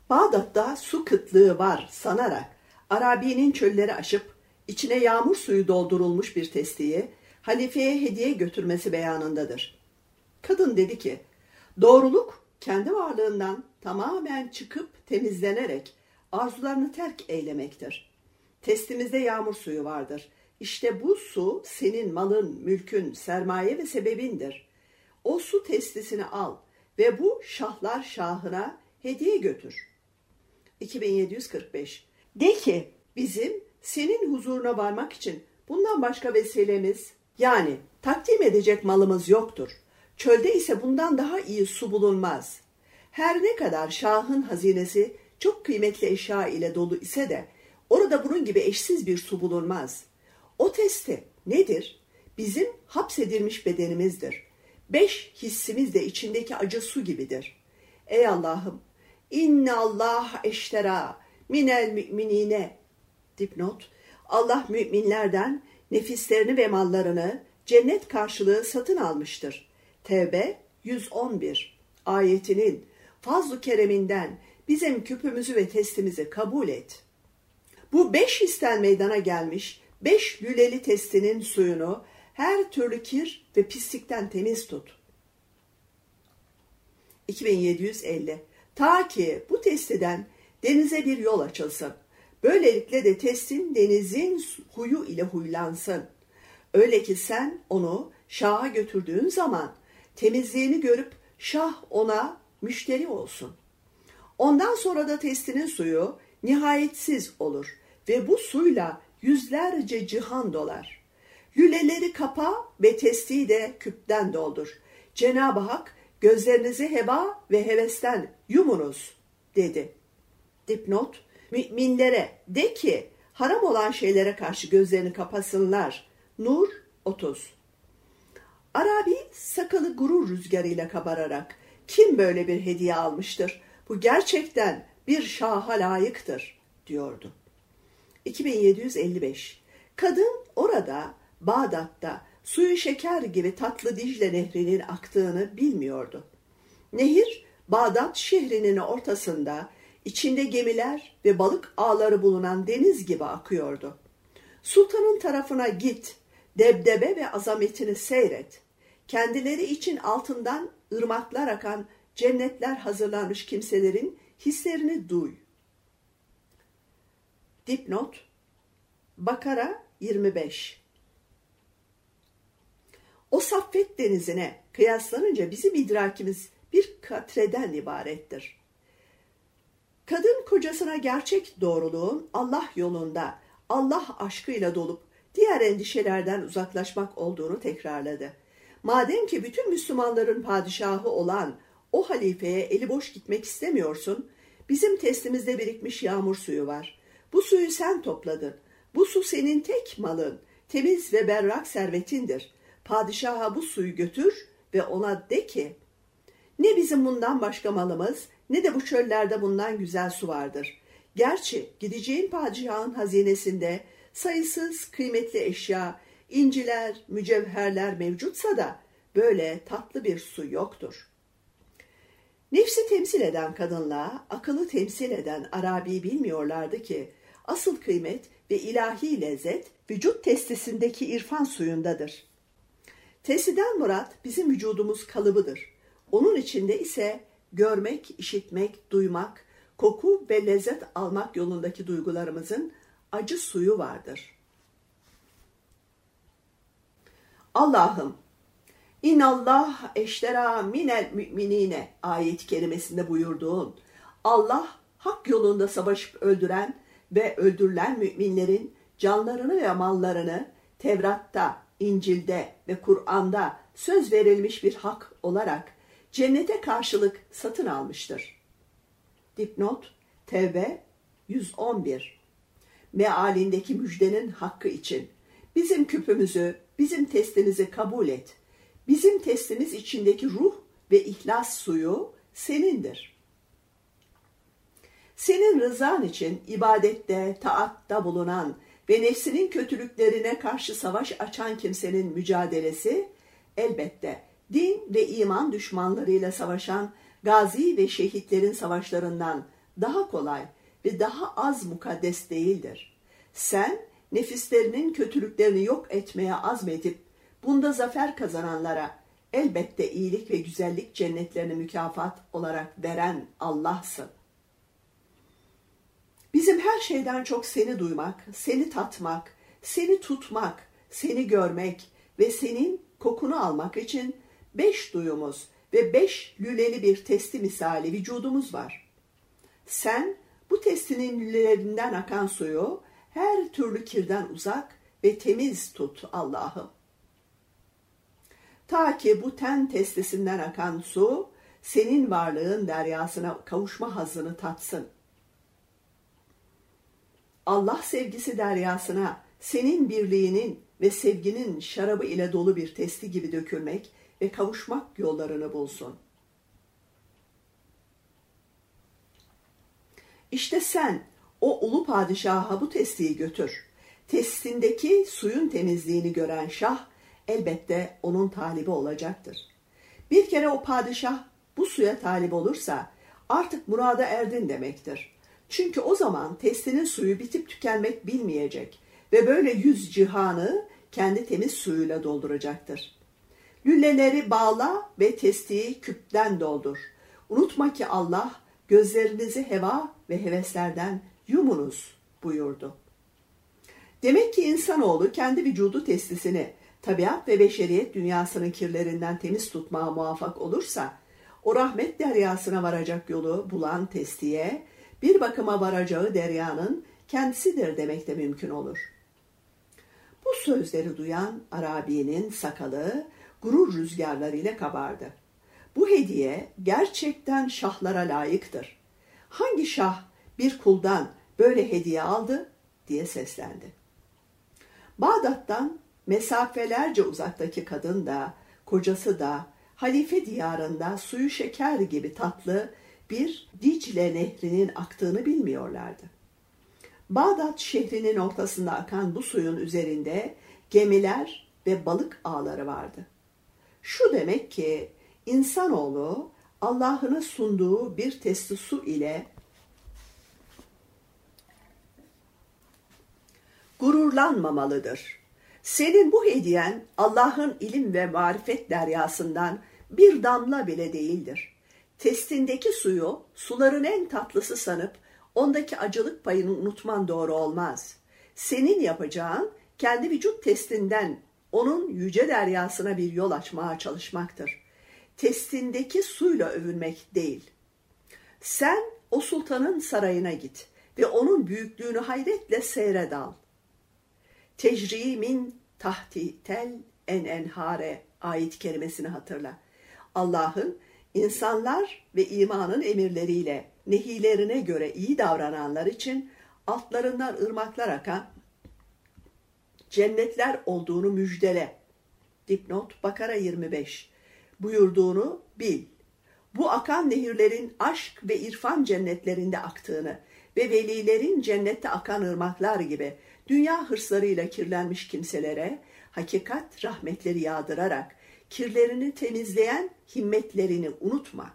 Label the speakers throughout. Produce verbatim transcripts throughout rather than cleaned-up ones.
Speaker 1: Bağdat'ta su kıtlığı var sanarak Arabi'nin çölleri aşıp içine yağmur suyu doldurulmuş bir testiyi halifeye hediye götürmesi beyanındadır. Kadın dedi ki, doğruluk kendi varlığından tamamen çıkıp temizlenerek arzularını terk eylemektir. Testimizde yağmur suyu vardır. İşte bu su senin malın, mülkün, sermaye ve sebebindir. O su testisini al ve bu şahlar şahına hediye götür. iki bin yedi yüz kırk beş. De ki bizim senin huzuruna varmak için bundan başka vesilemiz, yani takdim edecek malımız yoktur. Çölde ise bundan daha iyi su bulunmaz. Her ne kadar şahın hazinesi çok kıymetli eşya ile dolu ise de orada bunun gibi eşsiz bir su bulunmaz. O testi nedir? Bizim hapsedilmiş bedenimizdir. Beş hissimiz de içindeki acı su gibidir. Ey Allah'ım! İnne Allah eştera minel müminine. Dipnot: Allah müminlerden nefislerini ve mallarını cennet karşılığı satın almıştır. Tevbe yüz on bir ayetinin fazl-ı kereminden bizim küpümüzü ve testimizi kabul et. Bu beş histen meydana gelmiş beş lüleli testinin suyunu her türlü kir ve pislikten temiz tut. iki bin yedi yüz elli. Ta ki bu testiden denize bir yol açılsın. Böylelikle de testin denizin huyu ile huylansın. Öyle ki sen onu şaha götürdüğün zaman temizliğini görüp şah ona müşteri olsun. Ondan sonra da testinin suyu nihayetsiz olur ve bu suyla yüzlerce cihan dolar. Lüleleri kapa ve testiyi de küpten doldur. Cenab-ı Hak gözlerinizi heba ve hevesten yumunuz dedi. Dipnot: müminlere de ki haram olan şeylere karşı gözlerini kapasınlar. Nur otuz. Arabi sakalı gurur rüzgarıyla kabararak, kim böyle bir hediye almıştır? Bu gerçekten bir şaha layıktır diyordu. iki bin yedi yüz elli beş. Kadın orada Bağdat'ta suyu şeker gibi tatlı Dicle Nehri'nin aktığını bilmiyordu. Nehir Bağdat şehrinin ortasında içinde gemiler ve balık ağları bulunan deniz gibi akıyordu. Sultanın tarafına git, debdebe ve azametini seyret. Kendileri için altından ırmaklar akan cennetler hazırlanmış kimselerin hislerini duy. Dipnot: Bakara yirmi beş. O saffet denizine kıyaslanınca bizim idrakimiz bir katreden ibarettir. Kadın kocasına gerçek doğruluğun Allah yolunda, Allah aşkıyla dolup diğer endişelerden uzaklaşmak olduğunu tekrarladı. Madem ki bütün Müslümanların padişahı olan o halifeye eli boş gitmek istemiyorsun, bizim testimizde birikmiş yağmur suyu var. Bu suyu sen topladın. Bu su senin tek malın, temiz ve berrak servetindir. Padişaha bu suyu götür ve ona de ki, ne bizim bundan başka malımız, ne de bu çöllerde bundan güzel su vardır. Gerçi gideceğin padişahın hazinesinde sayısız kıymetli eşya, inciler, mücevherler mevcutsa da böyle tatlı bir su yoktur. Nefsi temsil eden kadınla akıllı temsil eden Arabi bilmiyorlardı ki asıl kıymet ve ilahi lezzet vücut testisindeki irfan suyundadır. Testiden murat bizim vücudumuz kalıbıdır. Onun içinde ise görmek, işitmek, duymak, koku ve lezzet almak yolundaki duygularımızın acı suyu vardır. Allah'ım, İnnallah eştera minel müminine ayet-i kerimesinde buyurduğun, Allah hak yolunda savaşıp öldüren ve öldürülen müminlerin canlarını ve mallarını Tevrat'ta, İncil'de ve Kur'an'da söz verilmiş bir hak olarak cennete karşılık satın almıştır. Dipnot: Tevbe yüz on bir. Mealindeki müjdenin hakkı için bizim küpümüzü, bizim testimizi kabul et. Bizim testimiz içindeki ruh ve ihlas suyu senindir. Senin rızan için ibadette, taatta bulunan ve nefsinin kötülüklerine karşı savaş açan kimsenin mücadelesi, elbette din ve iman düşmanlarıyla savaşan gazi ve şehitlerin savaşlarından daha kolay ve daha az mukaddes değildir. Sen nefislerinin kötülüklerini yok etmeye azmedip bunda zafer kazananlara elbette iyilik ve güzellik cennetlerini mükafat olarak veren Allah'sın. Bizim her şeyden çok seni duymak, seni tatmak, seni tutmak, seni görmek ve senin kokunu almak için beş duyumuz ve beş lüleli bir testi misali vücudumuz var. Sen bu testinin lülelerinden akan suyu her türlü kirden uzak ve temiz tut Allah'ım. Ta ki bu ten testisinden akan su senin varlığın deryasına kavuşma hazzını tatsın. Allah sevgisi deryasına senin birliğinin ve sevginin şarabı ile dolu bir testi gibi dökülmek ve kavuşmak yollarını bulsun. İşte sen o ulu padişaha bu testiyi götür. Testindeki suyun temizliğini gören şah elbette onun talibi olacaktır. Bir kere o padişah bu suya talip olursa artık murada erdin demektir. Çünkü o zaman testinin suyu bitip tükenmek bilmeyecek ve böyle yüz cihanı kendi temiz suyuyla dolduracaktır. Lülleleri bağla ve testiyi küpten doldur. Unutma ki Allah gözlerinizi heva ve heveslerden yumunuz buyurdu. Demek ki insanoğlu kendi vücudu testisini tabiat ve beşeriyet dünyasının kirlerinden temiz tutmaya muvaffak olursa, o rahmet deryasına varacak yolu bulan testiye, bir bakıma varacağı deryanın kendisidir demek de mümkün olur. Bu sözleri duyan Arabi'nin sakalı gurur rüzgarlarıyla kabardı. Bu hediye gerçekten şahlara layıktır. Hangi şah bir kuldan böyle hediye aldı diye seslendi. Bağdat'tan mesafelerce uzaktaki kadın da, kocası da, halife diyarında suyu şeker gibi tatlı bir Dicle nehrinin aktığını bilmiyorlardı. Bağdat şehrinin ortasında akan bu suyun üzerinde gemiler ve balık ağları vardı. Şu demek ki insanoğlu Allah'ına sunduğu bir testi su ile gururlanmamalıdır. Senin bu hediyen Allah'ın ilim ve marifet deryasından bir damla bile değildir. Testindeki suyu suların en tatlısı sanıp ondaki acılık payını unutman doğru olmaz. Senin yapacağın kendi vücut testinden onun yüce deryasına bir yol açmaya çalışmaktır. Testindeki suyla övünmek değil. Sen o sultanın sarayına git ve onun büyüklüğünü hayretle seyre dal. Tecrimin tahti tel en enhare ayet kelimesini hatırla. Allah'ın insanlar ve imanın emirleriyle nehilerine göre iyi davrananlar için altlarından ırmaklar akan cennetler olduğunu müjdele. Dipnot Bakara yirmi beş buyurduğunu bil. Bu akan nehirlerin aşk ve irfan cennetlerinde aktığını ve velilerin cennette akan ırmaklar gibi dünya hırslarıyla kirlenmiş kimselere hakikat rahmetleri yağdırarak kirlerini temizleyen himmetlerini unutma.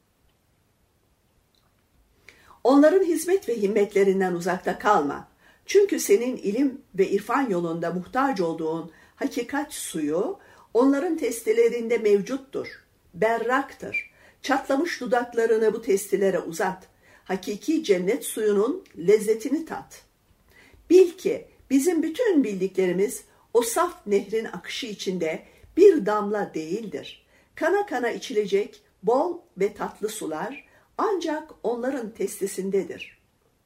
Speaker 1: Onların hizmet ve himmetlerinden uzakta kalma. Çünkü senin ilim ve irfan yolunda muhtaç olduğun hakikat suyu onların testilerinde mevcuttur, berraktır. Çatlamış dudaklarını bu testilere uzat. Hakiki cennet suyunun lezzetini tat. Bil ki bizim bütün bildiklerimiz o saf nehrin akışı içinde bir damla değildir. Kana kana içilecek bol ve tatlı sular ancak onların testisindedir.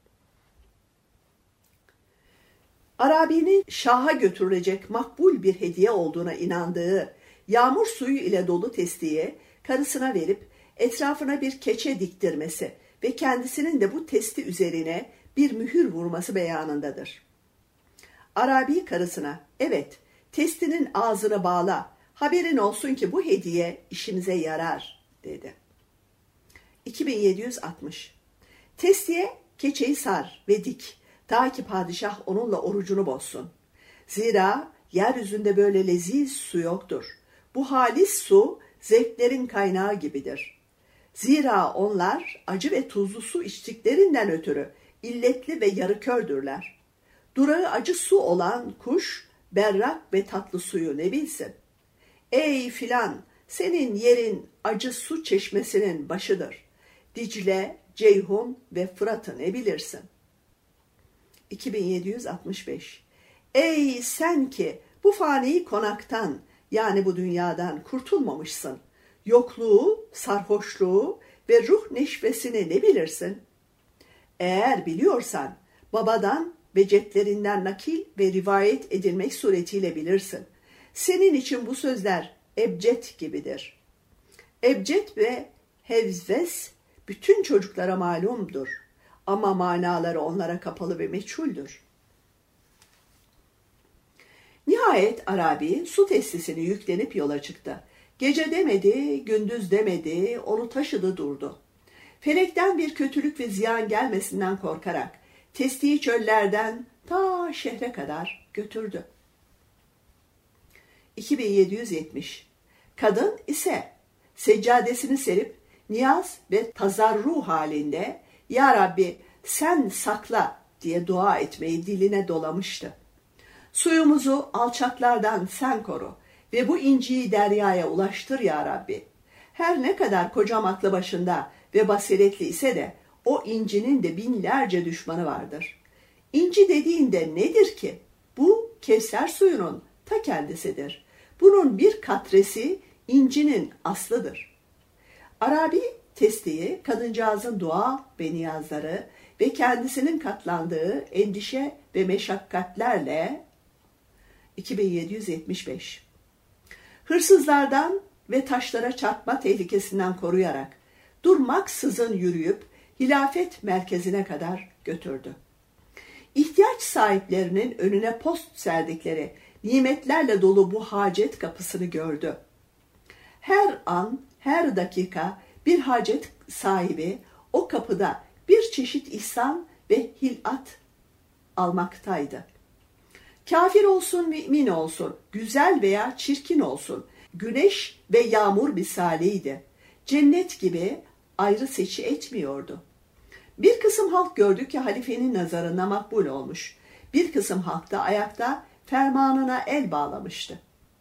Speaker 1: Arabi'nin şaha götürülecek makbul bir hediye olduğuna inandığı yağmur suyu ile dolu testiyi karısına verip etrafına bir keçe diktirmesi ve kendisinin de bu testi üzerine bir mühür vurması beyanındadır. Arabi karısına, evet, testinin ağzını bağla, haberin olsun ki bu hediye işimize yarar, dedi. iki bin yedi yüz altmış Testiye keçeyi sar ve dik, ta ki padişah onunla orucunu bozsun. Zira yeryüzünde böyle leziz su yoktur. Bu halis su zevklerin kaynağı gibidir. Zira onlar acı ve tuzlu su içtiklerinden ötürü illetli ve yarı kördürler. Durağı acı su olan kuş berrak ve tatlı suyu ne bilsin? Ey filan, senin yerin acı su çeşmesinin başıdır. Dicle, Ceyhun ve Fırat'ı ne bilirsin? iki bin yedi yüz altmış beş. Ey sen ki bu fani konaktan, yani bu dünyadan kurtulmamışsın. Yokluğu, sarhoşluğu ve ruh neşvesini ne bilirsin? Eğer biliyorsan babadan ve ceddlerinden nakil ve rivayet edilmek suretiyle bilirsin. Senin için bu sözler ebced gibidir. Ebced ve hevzves bütün çocuklara malumdur. Ama manaları onlara kapalı ve meçhuldür. Nihayet Arabi su testisini yüklenip yola çıktı. Gece demedi, gündüz demedi, onu taşıdı durdu. Felekten bir kötülük ve ziyan gelmesinden korkarak testiyi çöllerden ta şehre kadar götürdü. iki bin yedi yüz yetmiş. Kadın ise seccadesini serip niyaz ve tazarru halinde "Ya Rabbi sen sakla" diye dua etmeyi diline dolamıştı. Suyumuzu alçaklardan sen koru ve bu inciyi deryaya ulaştır ya Rabbi. Her ne kadar kocam aklı başında ve basiretli ise de o incinin de binlerce düşmanı vardır. İnci dediğinde nedir ki? Bu Kevser suyunun ta kendisidir. Bunun bir katresi incinin aslıdır. Arabi testiyi kadıncağızın dua ve niyazları ve kendisinin katlandığı endişe ve meşakkatlerle iki bin yedi yüz yetmiş beş. Hırsızlardan ve taşlara çarpma tehlikesinden koruyarak durmaksızın yürüyüp hilafet merkezine kadar götürdü. İhtiyaç sahiplerinin önüne post serdikleri nimetlerle dolu bu hacet kapısını gördü. Her an, her dakika bir hacet sahibi o kapıda bir çeşit ihsan ve hilat almaktaydı. Kafir olsun, mümin olsun, güzel veya çirkin olsun, güneş ve yağmur misaliydi. Cennet gibi ayrı seçi etmiyordu. Bir kısım halk gördü ki halifenin nazarına makbul olmuş. Bir kısım halk da ayakta fermanına el bağlamıştı.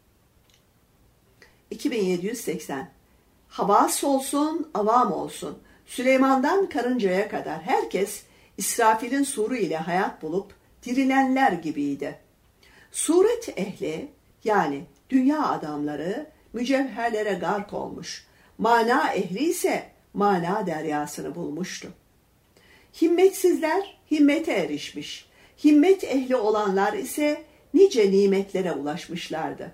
Speaker 1: iki bin yedi yüz seksen. Havas olsun, avam olsun, Süleyman'dan karıncaya kadar herkes İsrafil'in suru ile hayat bulup dirilenler gibiydi. Suret ehli, yani dünya adamları mücevherlere gark olmuş, mana ehli ise mana deryasını bulmuştu. Himmetsizler himmete erişmiş, himmet ehli olanlar ise nice nimetlere ulaşmışlardı.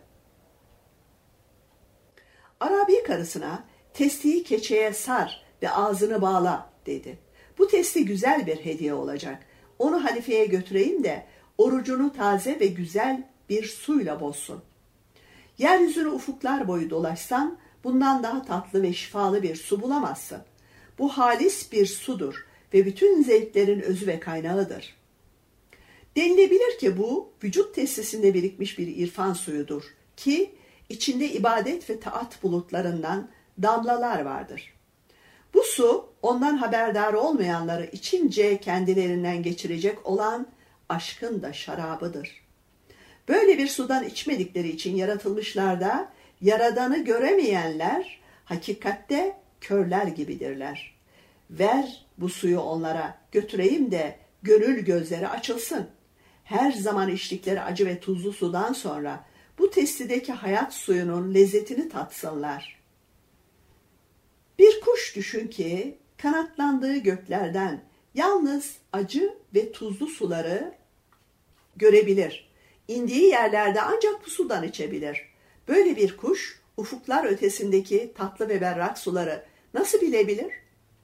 Speaker 1: Arabi karısına testiyi keçeye sar ve ağzını bağla dedi. Bu testi güzel bir hediye olacak. Onu halifeye götüreyim de orucunu taze ve güzel bir suyla bozsun. Yeryüzünü ufuklar boyu dolaşsan bundan daha tatlı ve şifalı bir su bulamazsın. Bu halis bir sudur ve bütün zevklerin özü ve kaynağıdır. Denilebilir ki bu vücut testisinde birikmiş bir irfan suyudur ki içinde ibadet ve taat bulutlarından damlalar vardır. Bu su ondan haberdar olmayanları içince kendilerinden geçirecek olan aşkın da şarabıdır. Böyle bir sudan içmedikleri için yaratılmışlar da Yaradan'ı göremeyenler hakikatte körler gibidirler. Ver bu suyu onlara, götüreyim de gönül gözleri açılsın. Her zaman içtikleri acı ve tuzlu sudan sonra bu testideki hayat suyunun lezzetini tatsınlar. Bir kuş düşün ki kanatlandığı göklerden yalnız acı ve tuzlu suları görebilir. İndiği yerlerde ancak bu sudan içebilir. Böyle bir kuş ufuklar ötesindeki tatlı ve berrak suları nasıl bilebilir?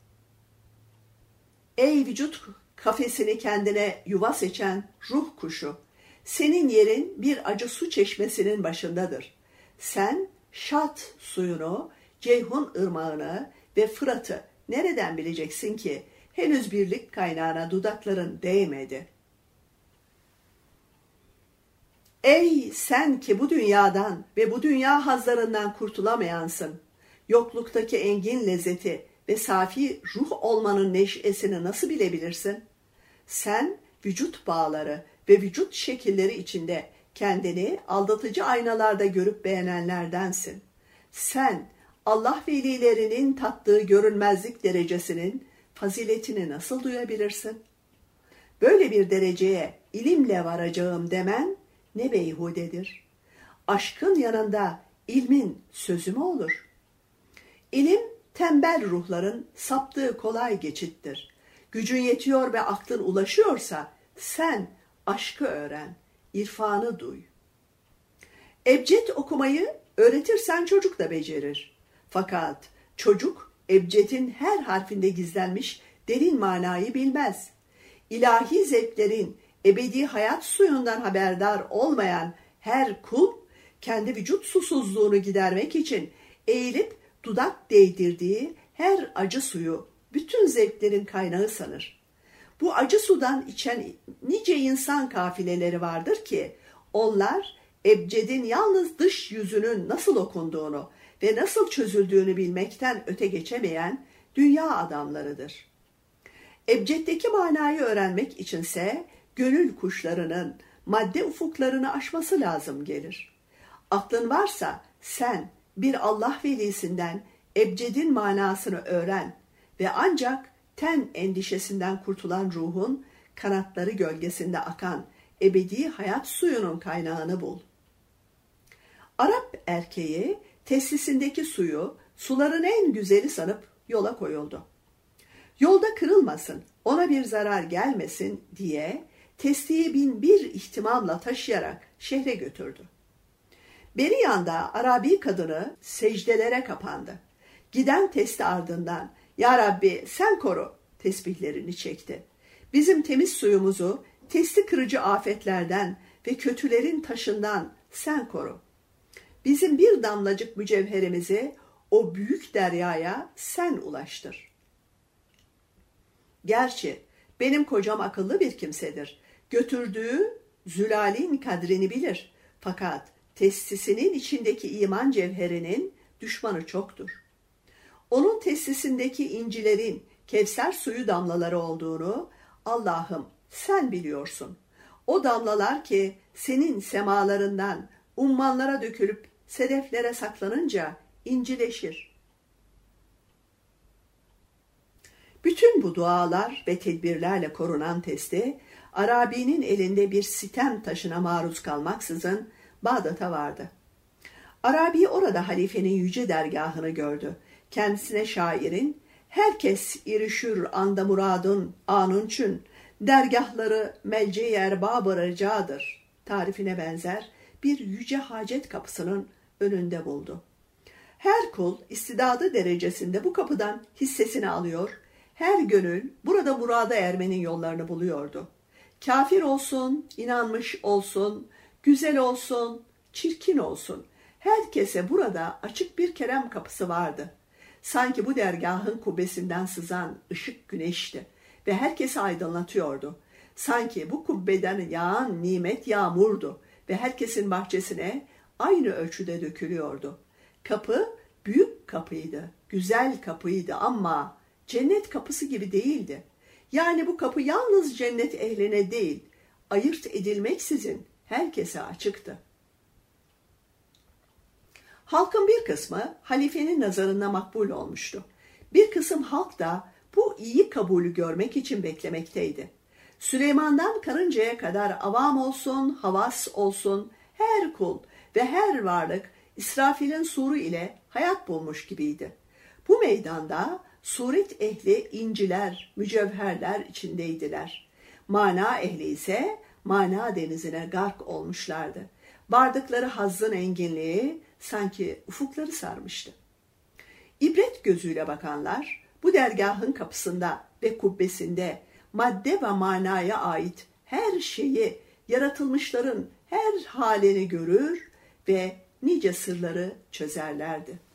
Speaker 1: Ey vücut kafesini kendine yuva seçen ruh kuşu, senin yerin bir acı su çeşmesinin başındadır. Sen Şat suyunu, Ceyhun ırmağını ve Fırat'ı nereden bileceksin ki henüz birlik kaynağına dudakların değmedi? Ey sen ki bu dünyadan ve bu dünya hazlarından kurtulamayansın, yokluktaki engin lezzeti ve safi ruh olmanın neşesini nasıl bilebilirsin? Sen vücut bağları ve vücut şekilleri içinde kendini aldatıcı aynalarda görüp beğenenlerdensin. Sen Allah velilerinin tattığı görünmezlik derecesinin faziletini nasıl duyabilirsin? Böyle bir dereceye ilimle varacağım demen ne beyhudedir. Aşkın yanında ilmin sözü mü olur? İlim tembel ruhların saptığı kolay geçittir. Gücün yetiyor ve aklın ulaşıyorsa sen aşkı öğren, irfanı duy. Ebced okumayı öğretirsen çocuk da becerir. Fakat çocuk ebcedin her harfinde gizlenmiş derin manayı bilmez. İlahi zevklerin ebedi hayat suyundan haberdar olmayan her kul, kendi vücut susuzluğunu gidermek için eğilip dudak değdirdiği her acı suyu bütün zevklerin kaynağı sanır. Bu acı sudan içen nice insan kafileleri vardır ki, onlar ebcedin yalnız dış yüzünün nasıl okunduğunu ve nasıl çözüldüğünü bilmekten öte geçemeyen dünya adamlarıdır. Ebceddeki manayı öğrenmek içinse gönül kuşlarının madde ufuklarını aşması lazım gelir. Aklın varsa sen bir Allah velisinden ebcedin manasını öğren ve ancak ten endişesinden kurtulan ruhun kanatları gölgesinde akan ebedi hayat suyunun kaynağını bul. Arap erkeği testisindeki suyu suların en güzeli sanıp yola koyuldu. Yolda kırılmasın, ona bir zarar gelmesin diye testiyi bin bir ihtimamla taşıyarak şehre götürdü. Beri yanda Arabi kadını secdelere kapandı. Giden testi ardından "Ya Rabbi sen koru" tesbihlerini çekti. Bizim temiz suyumuzu testi kırıcı afetlerden ve kötülerin taşından sen koru. Bizim bir damlacık mücevherimizi o büyük deryaya sen ulaştır. Gerçi benim kocam akıllı bir kimsedir. Götürdüğü zülalin kadrini bilir. Fakat testisinin içindeki iman cevherinin düşmanı çoktur. Onun testisindeki incilerin Kevser suyu damlaları olduğunu Allah'ım sen biliyorsun. O damlalar ki senin semalarından ummanlara dökülüp sedeflere saklanınca incileşir. Bütün bu dualar ve tedbirlerle korunan testi, Arabi'nin elinde bir sitem taşına maruz kalmaksızın Bağdat'a vardı. Arabi orada halifenin yüce dergahını gördü. Kendisine şairin, herkes irişür anda muradın anunçün, dergahları melce-i erbab-ı recadır tarifine benzer bir yüce hacet kapısının önünde buldu. Her kul istidadı derecesinde bu kapıdan hissesini alıyor, her gönül burada murada ermenin yollarını buluyordu. Kafir olsun, inanmış olsun, güzel olsun, çirkin olsun, herkese burada açık bir kerem kapısı vardı. Sanki bu dergahın kubbesinden sızan ışık güneşti ve herkesi aydınlatıyordu. Sanki bu kubbeden yağan nimet yağmurdu ve herkesin bahçesine aynı ölçüde dökülüyordu. Kapı büyük kapıydı, güzel kapıydı ama cennet kapısı gibi değildi. Yani bu kapı yalnız cennet ehline değil, ayırt edilmeksizin herkese açıktı. Halkın bir kısmı halifenin nazarında makbul olmuştu. Bir kısım halk da bu iyi kabulü görmek için beklemekteydi. Süleyman'dan karıncaya kadar avam olsun, havas olsun, her kul ve her varlık İsrafil'in suru ile hayat bulmuş gibiydi. Bu meydanda suret ehli inciler, mücevherler içindeydiler. Mana ehli ise mana denizine gark olmuşlardı. Bardıkları hazzın enginliği sanki ufukları sarmıştı. İbret gözüyle bakanlar bu dergahın kapısında ve kubbesinde madde ve manaya ait her şeyi, yaratılmışların her halini görür ve nice sırları çözerlerdi.